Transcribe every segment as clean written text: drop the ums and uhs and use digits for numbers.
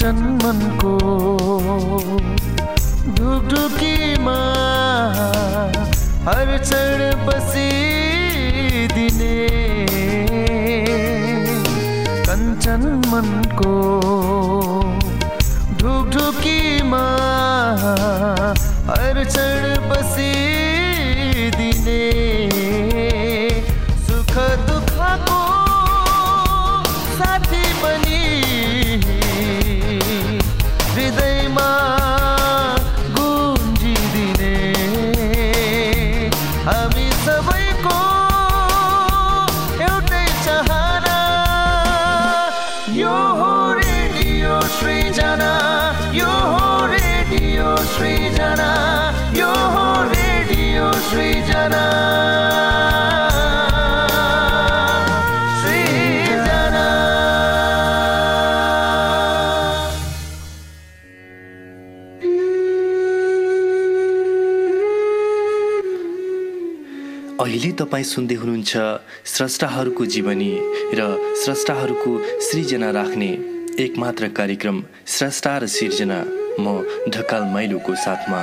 कञ्चन मनको ढुकढुकीमा हर क्षण बसिदिने कञ्चन मनको ढुकढुकीमा हर क्षण बसिदिने सुख दुःखको साथी पनि हृदयमा गुन्जिदिने हामी सबैको एउटै चाहना यो हो रेडियो सृजना यो हो रेडियो सृजना यो हो रेडियो सृजना अहिले तपाईँ सुन्दै हुनुहुन्छ स्रष्टाहरूको जीवनी र स्रष्टाहरूको सृजना राख्ने एकमात्र कार्यक्रम स्रष्टा र सिर्जना म ढकाल माइलोको साथमा।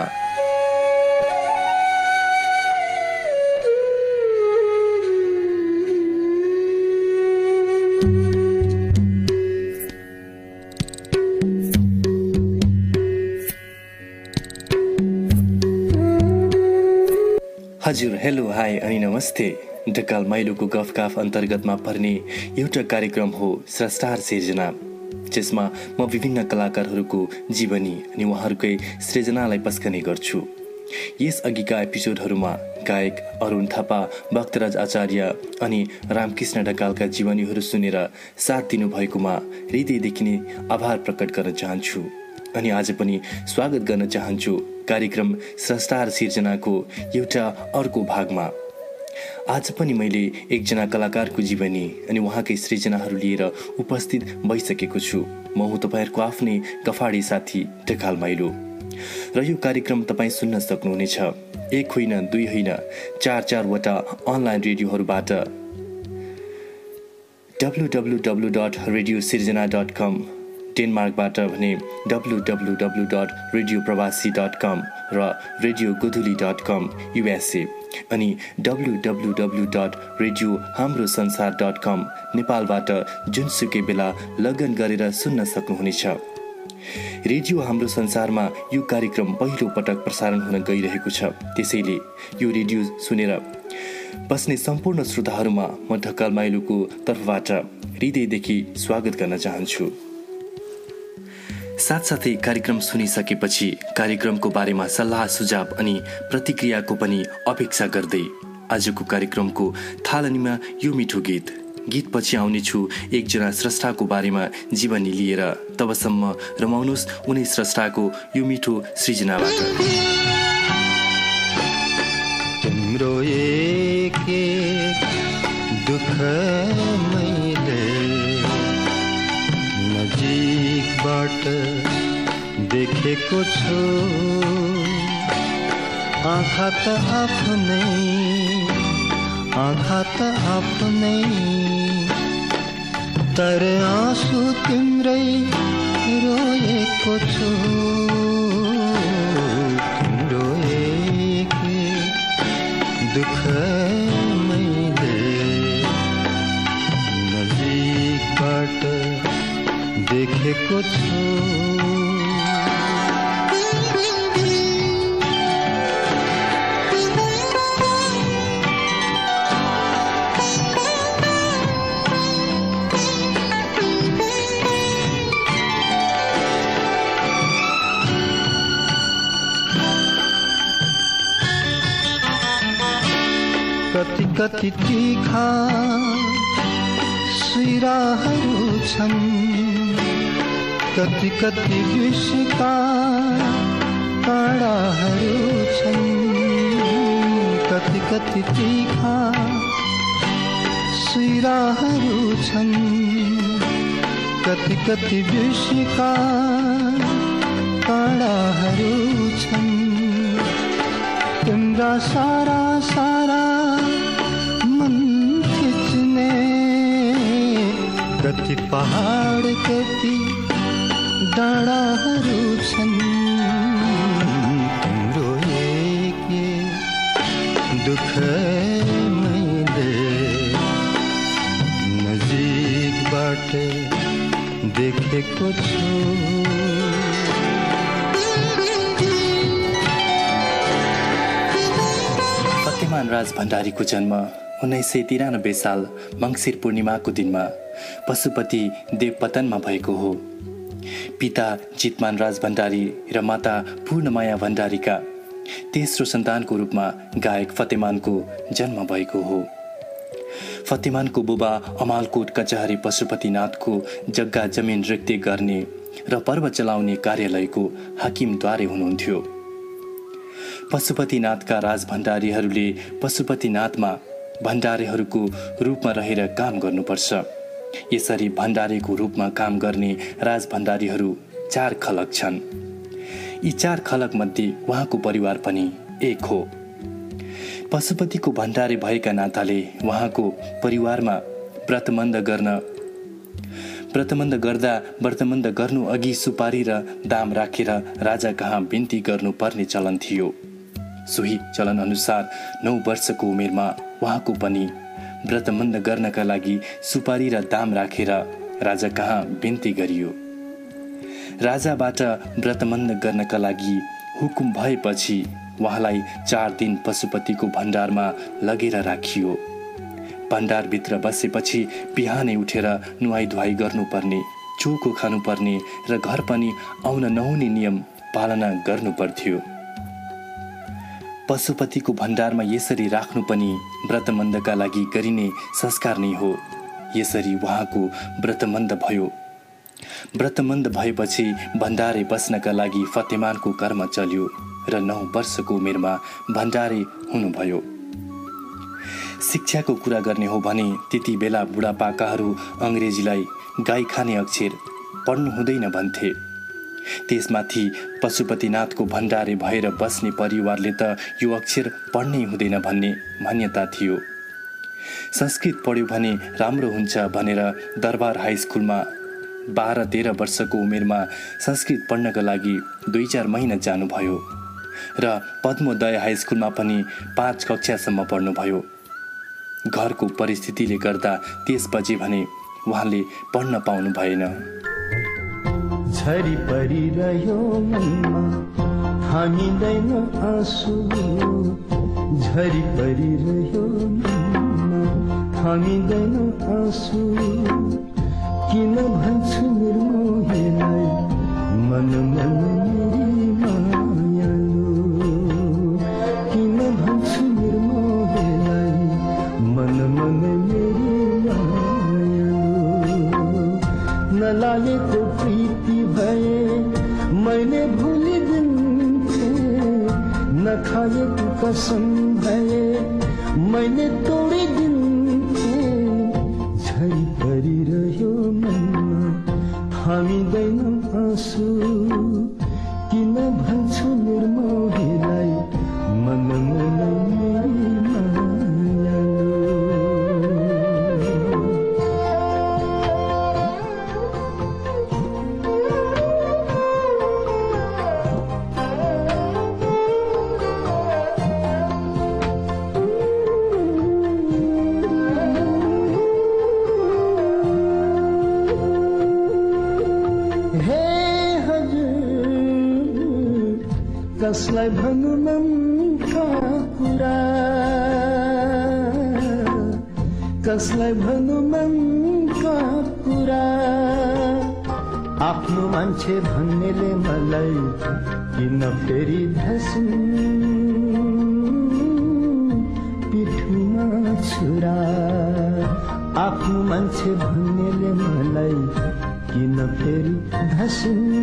हजुर, हेलो, हाई अनि नमस्ते। ढकाल माइलोको गफगाफ अन्तर्गतमा पर्ने एउटा कार्यक्रम हो स्रष्टा र सिर्जना, जसमा म विभिन्न कलाकारहरूको जीवनी अनि उहाँहरूकै सृजनालाई पस्कने गर्छु। यस अघिका एपिसोडहरूमा गायक अरुण थापा, भक्तराज आचार्य अनि रामकृष्ण ढकालका जीवनीहरू सुनेर साथ दिनुभएकोमा हृदयदेखि नै आभार प्रकट गर्न चाहन्छु। अनि आज पनि स्वागत गर्न चाहन्छु कार्यक्रम स्रष्टा र सिर्जनाको एउटा अर्को भागमा। आज पनि मैले एकजना कलाकारको जीवनी अनि उहाँकै सृजनाहरू लिएर उपस्थित भइसकेको छु। म हुँ तपाईँहरूको आफ्नै गफाडी साथी ढकाल माइलो र यो कार्यक्रम तपाईँ सुन्न सक्नुहुनेछ एक होइन, दुई होइन, चार अनलाइन रेडियोहरूबाट www.radiosirjana.com, डेनमार्कबाट भने www.radioprabasi.com र radiogodhuli.com USA अनि www.radiohamrosansaर.com नेपालबाट जुनसुकै बेला लगन गरेर सुन्न सक्नुहुनेछ। रेडियो हाम्रो संसारमा यो कार्यक्रम पहिलो पटक प्रसारण हुन गइरहेको छ। त्यसैले यो रेडियो सुनेर बस्ने सम्पूर्ण श्रोताहरूमा म ढकाल माइलोको तर्फबाट हृदयदेखि स्वागत गर्न चाहन्छु। साथसाथै कार्यक्रम सुनिसकेपछि कार्यक्रमको बारेमा सल्लाह सुझाव अनि प्रतिक्रियाको पनि अपेक्षा गर्दै आजको कार्यक्रमको थालनीमा यो मिठो गीतपछि आउनेछु एकजना स्रष्टाको बारेमा जीवनी लिएर। तबसम्म रमाउनुहोस् उनी स्रष्टाको यो मिठो सृजनाबाट। तिम्रो एक दुःख मैले नजिकबाट देखेको छु, आँखा त आफ्नै तर आँसु तिम्रै रोएको छु। तिम्रो एक दुःख मैले नजिकबाट देखेको छु। कति तीखा सिराहरू छन्, कति विषका काँडाहरू छन्, कति तीखा सिराहरू छन्, कति विषका काँडाहरू छन्। तिम्रा सारा कति पहाड कति डाँडाहरू छन् तिम्रो एक दुःख मैले नजिकबाट देखेको छु। फतेमान राज भण्डारीको जन्म 1993 साल मङ्सिर पूर्णिमाको दिनमा पशुपति देवपतनमा भएको हो। पिता जितमान राज भण्डारी र माता पूर्णमाया भण्डारीका तेस्रो सन्तानको रूपमा गायक फतेमानको जन्म भएको हो। फतेमानको बुबा अमालकोट कचहरी पशुपतिनाथको जग्गा जमिन रिक्ति गर्ने र पर्व चलाउने कार्यालयको हाकिमद्वारे हुनुहुन्थ्यो। पशुपतिनाथका राज भण्डारीहरूले पशुपतिनाथमा भण्डारीहरूको रूपमा रहेर काम गर्नुपर्छ। यसरी भण्डारीको रूपमा काम गर्ने राज भण्डारीहरू 4 खलक छन्। यी 4 खलक मध्ये उहाँको परिवार पनि एक हो। पशुपतिको भण्डारी भएका नाताले उहाँको परिवारमा व्रतबन्ध गर्नु अघि सुपारी र दाम राखेर राजा कहाँ बिन्ती गर्नुपर्ने चलन थियो। सोही चलन अनुसार 9 वर्षको उमेरमा उहाँको पनि व्रतबन्ध गर्नका लागि सुपारी र दाम राखेर राजा कहाँ बिन्ती गरियो। राजाबाट व्रतबन्ध गर्नका लागि हुकुम भएपछि उहाँलाई 4 दिन पशुपतिको भण्डारमा लगेर राखियो। भण्डारभित्र बसेपछि बिहानै उठेर नुहाई धुवाई गर्नुपर्ने, चोखो खानुपर्ने र घर पनि आउन नहुने नियम पालना गर्नुपर्थ्यो। पशुपतिको भण्डारमा यसरी राख्नु पनि व्रतबन्धका लागि गरिने संस्कार नै हो। यसरी उहाँको व्रतबन्ध भयो। व्रतबन्ध भएपछि भण्डारे बस्नका लागि फतेमानको कर्म चल्यो र 9 वर्षको उमेरमा भण्डारे हुनुभयो। शिक्षाको कुरा गर्ने हो भने त्यति बेला बुढापाकाहरू अङ्ग्रेजीलाई गाई खाने अक्षर पढ्नु हुँदैन भन्थे। त्यसमाथि पशुपतिनाथको भण्डारे भएर बस्ने परिवारले त यो अक्षर पढ्नै हुँदैन भन्ने मान्यता थियो। संस्कृत पढ्यो भने राम्रो हुन्छ भनेर दरबार हाई स्कुलमा 12-13 वर्षको उमेरमा संस्कृत पढ्नका लागि 2-4 महिना जानुभयो र पद्मोदय हाई स्कुलमा पनि 5 कक्षासम्म पढ्नुभयो। घरको परिस्थितिले गर्दा त्यसपछि भने उहाँले पढ्न पाउनु भएन। झरी परिरह्यो मनमा थामिँदैन आँसु, झरी परिरह्यो मनमा थामिँदैन आँसु, किन भन्छु निर्मोहीलाई मन मन मेरी मायालु, किन भन्छु निर्मोहीलाई मन मन मेरी मायालु। नलागेको प्रीति भए मैले भुलिदिन्थे, नखाएको कसम भए मैले तोडिदिन्थे। झरी परिरह्यो मनमा थामिँदैन आँसु, किन भन्छु निर्मोहीलाई मन मन मेरी मायालु। कसलाई भन्नु मनका कुरा, कसलाई भन्नु मनका कुरा, आफ्नो मान्छे भन्नेले मलाई किन फेरि धस्नु पिठुमा छुरा। आफ्नो मान्छे भन्नेले मलाई किन फेरि धस्नु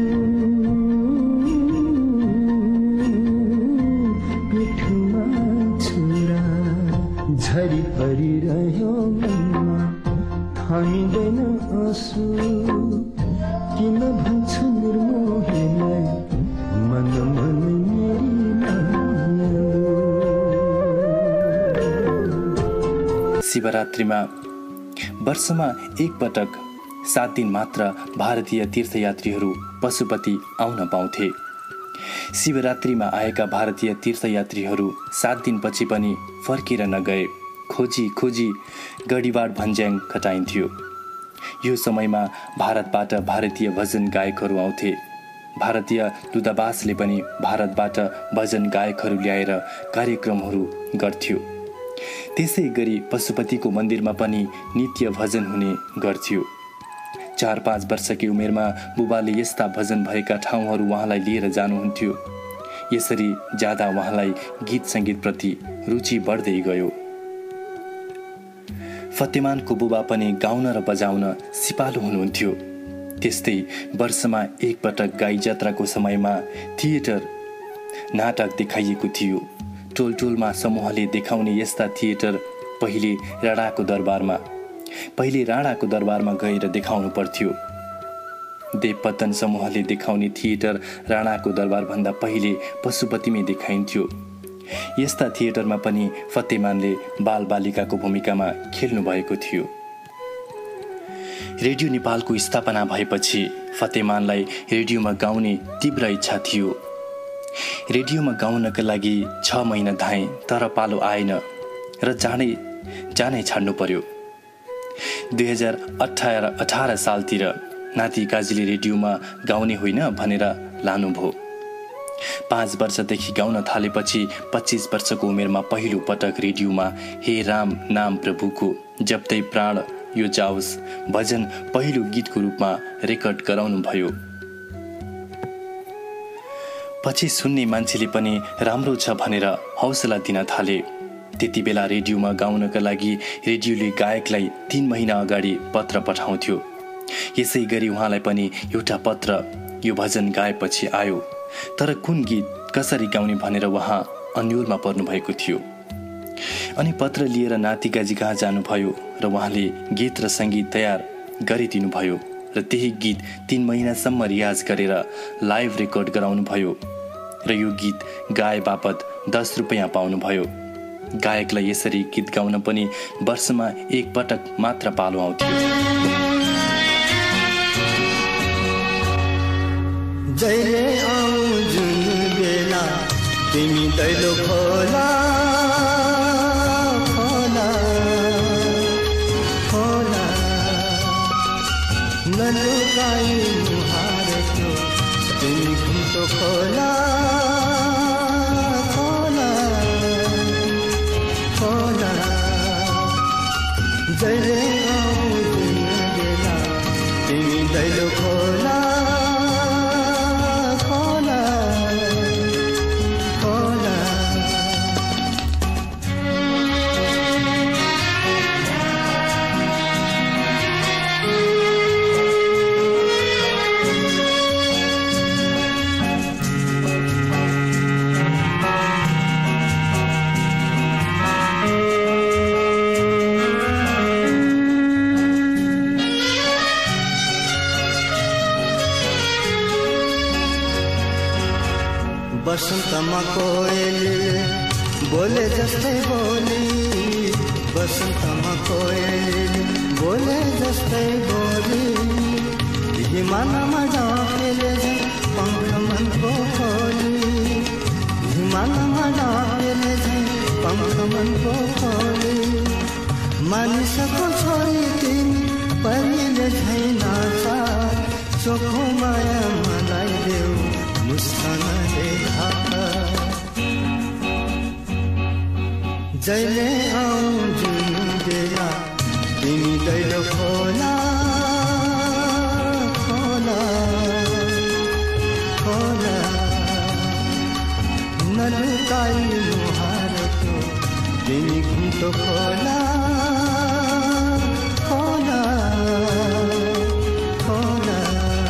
पिठुमा छुरा। झरी परिरह्यो मनमा थामिँदैन आँसु, किन भन्छु निर्मोहीलाई मन मन मेरी मायालु। शिवरात्रिमा वर्षमा एक पटक 7 दिन मात्र भारतीय तीर्थयात्रीहरू पशुपति आउन पाउँथे। शिवरात्रिमा आएका भारतीय तीर्थयात्रीहरू 7 दिनपछि पनि फर्केर नगए खोजी खोजी गढीवाड भन्ज्याङ कटाइन्थ्यो। यो समयमा भारतबाट भारतीय भजन गायकहरू आउँथे। भारतीय दूतावासले पनि भारतबाट भजन गायकहरू ल्याएर कार्यक्रमहरू गर्थ्यो। त्यसै गरी पशुपतिको मन्दिरमा पनि नित्य भजन हुने गर्थ्यो। 4-5 वर्षकी उमेरमा बुबाले यस्ता भजन भएका ठाउँहरू उहाँलाई लिएर जानुहुन्थ्यो। यसरी जाँदा उहाँलाई गीत सङ्गीतप्रति रुचि बढ्दै गयो। फतेमानको बुबा पनि गाउन र बजाउन सिपालु हुनुहुन्थ्यो। त्यस्तै वर्षमा एकपटक गाई जात्राको समयमा थिएटर नाटक देखाइएको थियो। टोलटोलमा समूहले देखाउने यस्ता थिएटर पहिले राणाको दरबारमा गएर देखाउनु पर्थ्यो। देवपतन समूहले देखाउने थिएटर राणाको दरबारभन्दा पहिले पशुपतिमै देखाइन्थ्यो। यस्ता थिएटरमा पनि फतेमानले बालबालिकाको भूमिकामा खेल्नु भएको थियो। रेडियो नेपालको स्थापना भएपछि फतेमानलाई रेडियोमा गाउने तीव्र इच्छा थियो। रेडियोमा गाउनका लागि 6 महिना धाएँ, तर पालो आएन र जानै छाड्नु पर्यो। 2018 सालतिर नाति काजीले रेडियोमा गाउने होइन भनेर लानुभयो। 5 वर्षदेखि गाउन थालेपछि 25 वर्षको उमेरमा पहिलो पटक रेडियोमा हे राम नाम प्रभुको जप्तै प्राण यो जाओस् भजन पहिलो गीतको रूपमा रेकर्ड गराउनु भयो। पछि सुन्ने मान्छेले पनि राम्रो छ भनेर हौसला दिन थाले। त्यति बेला रेडियोमा गाउनका लागि रेडियोले गायकलाई 3 महिना अगाडि पत्र पठाउँथ्यो। यसै गरी उहाँलाई पनि एउटा पत्र यो भजन गाएपछि आयो। तर कुन गीत कसरी गाउने भनेर उहाँ अन्योलमा पर्नु भएको थियो। अनि पत्र लिएर नातिकाजी कहाँ जानुभयो र उहाँले गीत र सङ्गीत तयार गरिदिनुभयो र त्यही गीत 3 महिनासम्म रियाज गरेर लाइभ रेकर्ड गराउनु भयो र यो गीत गाए बापत 10 रुपैयाँ पाउनुभयो। गायकलाई यसरी गीत गाउन पनि वर्षमा एक पटक मात्र पालो आउँथ्यो। जहिले आऊ जुन बेला तिमी दैलो खोला खोला खोला नलुकाई मुहारको तिमी घुम्टो खोला खोला खोला जहिले आऊ जुन बेला तिमी दैलो खोला बसन्तमा कोयलले बोले जस्तै बोली बसन्तमा कोयलले बोले जस्तै बोली हिमालमा डाकेले पंख मनको खोली हिमालमा डाकेले पंख मनको खोली मानिसको छोरी तिमी पहिले झै नाचा चोखो माया मलाई देऊ मुस्कानले जहिले आऊ जुन बेला तिमी दैलो खोला खोला खोला नलुकाई मुहारको तिमी घुम्टो खोला खोला खोला।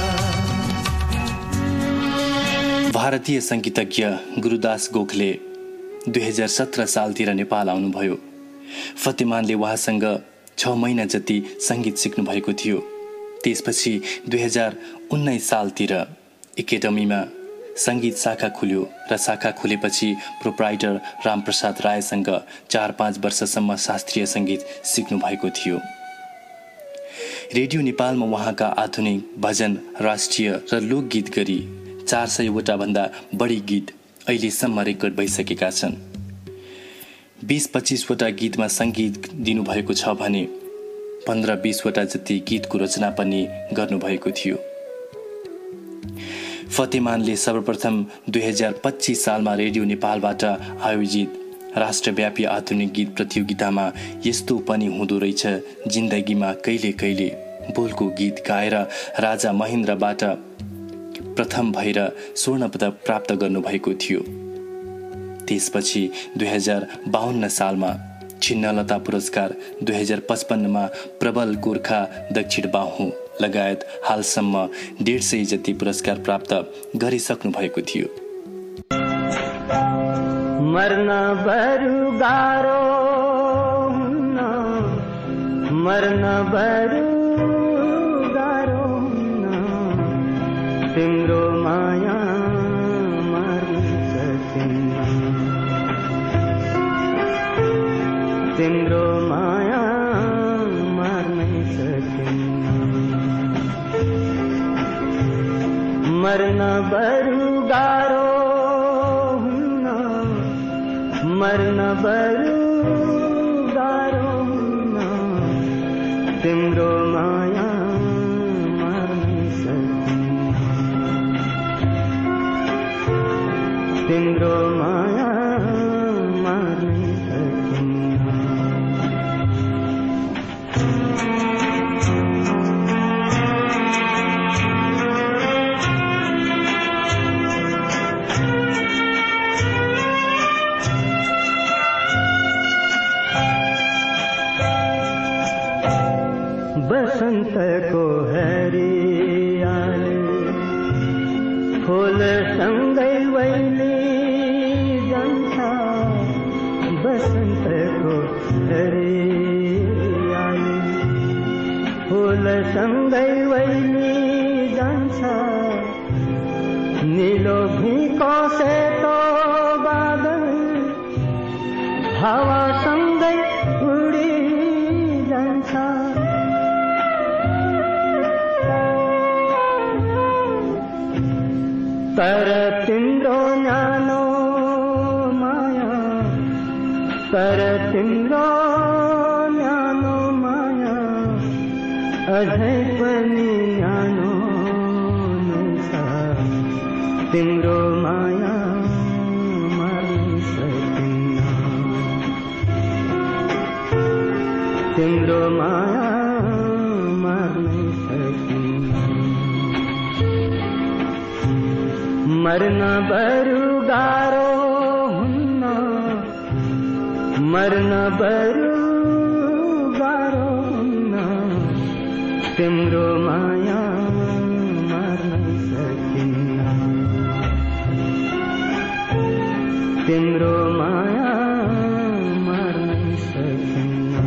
भारतीय सङ्गीतज्ञ गुरुदास गोखले 2017 सालतिर नेपाल आउनुभयो। फतेमानले उहाँसँग 6 महिना जति सङ्गीत सिक्नु भएको थियो। त्यसपछि 2019 सालतिर एकाडेमीमा सङ्गीत शाखा खुल्यो र शाखा खुलेपछि प्रोप्राइटर रामप्रसाद रायसँग 4-5 वर्षसम्म शास्त्रीय सङ्गीत सिक्नु भएको थियो। रेडियो नेपालमा उहाँका आधुनिक भजन, राष्ट्रिय र लोकगीत गरी 400 भन्दा बढी गीत अहिलेसम्म रेकर्ड भइसकेका छन्। 20-25 वटा गीतमा सङ्गीत दिनुभएको छ भने 15-20 वटा जति गीतको रचना पनि गर्नुभएको थियो। फतेमानले सर्वप्रथम 2025 सालमा रेडियो नेपालबाट आयोजित राष्ट्रव्यापी आधुनिक गीत प्रतियोगितामा यस्तो पनि हुँदो रहेछ जिन्दगीमा कहिले कहिले बोलको गीत गाएर राजा महेन्द्रबाट प्रथम भएर स्वर्ण पदक प्राप्त गर्नुभएको थियो। त्यसपछि 2052 सालमा छिन्नलता पुरस्कार, 2055मा प्रबल गोर्खा दक्षिण बाहु लगायत हालसम्म 150 जति पुरस्कार प्राप्त गरिसक्नु भएको थियो। मर्न बरु गाह्रो हुन्न, मर्न बरु गाह्रो हुन्न, तिम्रो माया मार्न सकिन्न, तिम्रो माया मार्न सकिन्न। मर्न बरु गाह्रो हुन्न, मर्न बरु गाह्रो हुन्न, तिम्रो माया मार्न सकिन्न, तिम्रो माया मार्न सकिन्न। बसन्तको हरियाली फूल सँगै वैली जान्छ, बसन्तको हरियाली फूल सँगै वैली जान्छ, नीलो भिको सेतो बादल हावा सँगै उडी जान्छ। तर तिम्रो न्यानो माया, तर तिम्रो न्यानो माया अझै पनि न्यानो नै छ, तिम्रो माया मार्न सकिन्न, तिम्रो माया मार्न सकिन्न। मर्न बरु गाह्रो हुन्न, मर्न बरु गाह्रो हुन्न, तिम्रो माया मार्न सकिन्न, तिम्रो माया मार्न सकिन्न।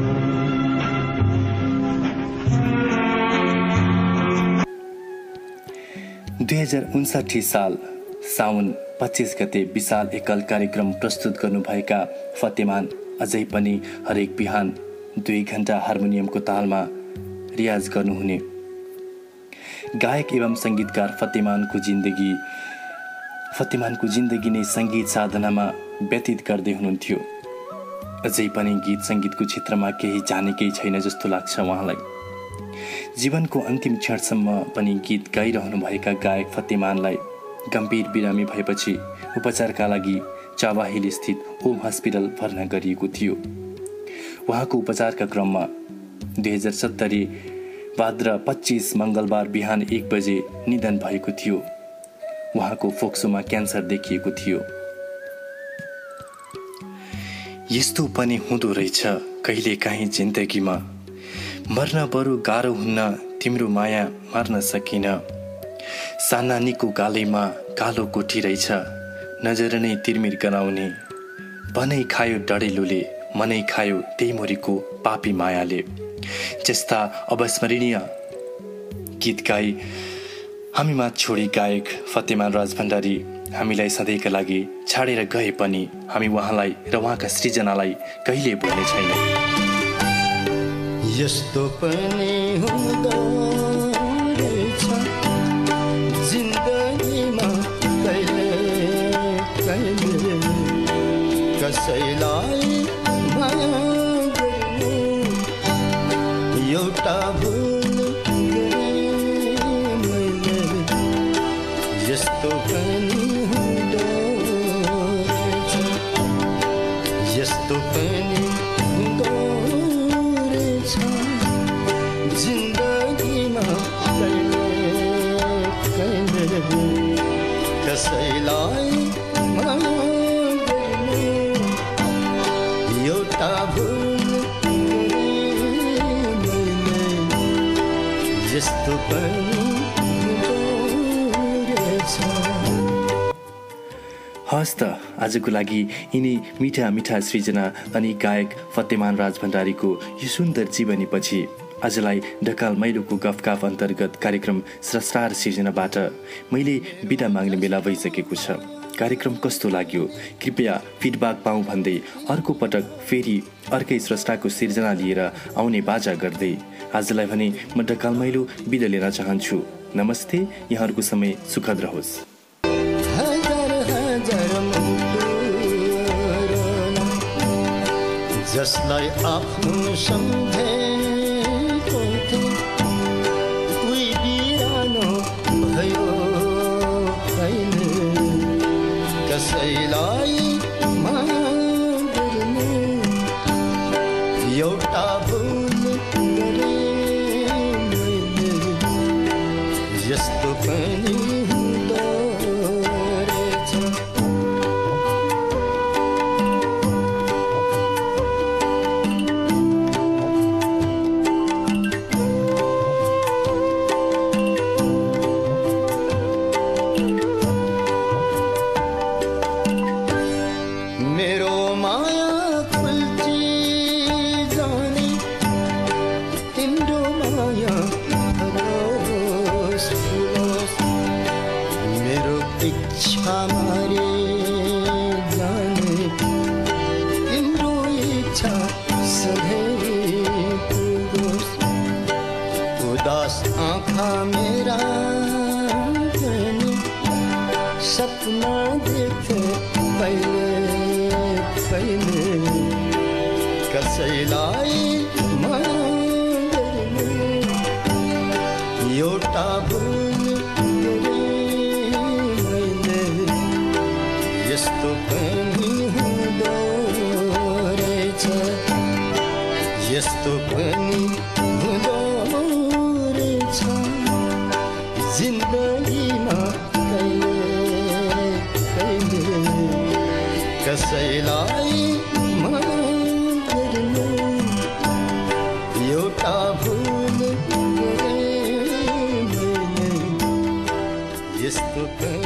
2059 साल साउन 25 गते विशाल एकल कार्यक्रम प्रस्तुत गर्नुभएका फतेमान अझै पनि हरेक बिहान 2 घण्टा हार्मोनियमको तालमा रियाज गर्नुहुने गायक एवं संगीतकार फतेमानको जिन्दगी नै संगीत साधनामा व्यतीत गर्दै हुनुहुन्थ्यो। अझै पनि गीत संगीतको क्षेत्रमा केही जानेकै छैन जस्तो लाग्छ उहाँलाई। जीवनको अन्तिम क्षणसम्म पनि गीत गाइरहनुभएका गायक फतेमानलाई गम्भीर बिरामी भएपछि उपचारका लागि चावाहिल स्थित ओम हस्पिटल भर्ना गरिएको थियो। उहाँको उपचारका क्रममा 2070 भाद्र 25 मङ्गलबार बिहान 1 बजे निधन भएको थियो। उहाँको फोक्सोमा क्यान्सर देखिएको थियो। यस्तो पनि हुँदो रहेछ कहिलेकाहीँ जिन्दगीमा, मर्न बरु गाह्रो हुन्न, तिम्रो माया मार्न सकिन। सानानीको गालैमा कालो कोठी रहेछ, नजर नै तिर्मिर गराउने, बनै खायो डढेलोले, मनै खायो टेमुरीको पापी मायाले। जस्ता अविस्मरणीय गीत गाई हामीमा छोडी गायक फतेमान राज भण्डारी हामीलाई सधैँका लागि छाडेर गए पनि हामी उहाँलाई र उहाँका सृजनालाई कहिले भुल्ने छैनौँ। यस्तो पनि हुँदो रहेछ जिन्दगीमा कहिले कहिले कसैलाई माया गर्नु एउटा भुल गरेँ मैले यस्तो पनि हुँदो रहेछ यस्तो पनि हुँदो रहेछ जिन्दगीमा कहिले कहिले कसैलाई माया गर्नु एउटा भुल गरेँ मैले यस्तो पनि हुँदो रहेछ। हस् त आजको लागि यिनी मिठा मिठा सृजना अनि गायक फतेमान राज भण्डारीको यो सुन्दर जीवनीपछि आजलाई ढकाल मैलोको गफकाफ अन्तर्गत कार्यक्रम स्रष्टार सिर्जनाबाट मैले बिदा माग्ने बेला भइसकेको छ। कार्यक्रम कस्तो लाग्यो कृपया फिडब्याक पाऊँ भन्दै अर्को पटक फेरि अर्कै स्रष्टाको सिर्जना लिएर आउने बाजा गर्दै आजलाई भने म ढकाल मैलो बिदा लिन चाहन्छु। नमस्ते, यहाँहरूको समय सुखद रहोस्। जसलाई आफ्नो सम्झेको थिए उही बिरानो भयो कहिले कसैलाई माया गर्नु एउटा भुल गरेँ मैले यस्तो पनि हुँदो रहेछ। मेरा सपना देखे पहले पहले कसैलाई माया गर्नु एउटा भुल गरेँ मैले यस्तो पनि हुँदो रहेछ यस्तो पनि हुँदो रहेछ जिन्दगीमा कहिले कहिले कसैलाई माया गर्नु एउटा भुल गरेँ मैले यस्तो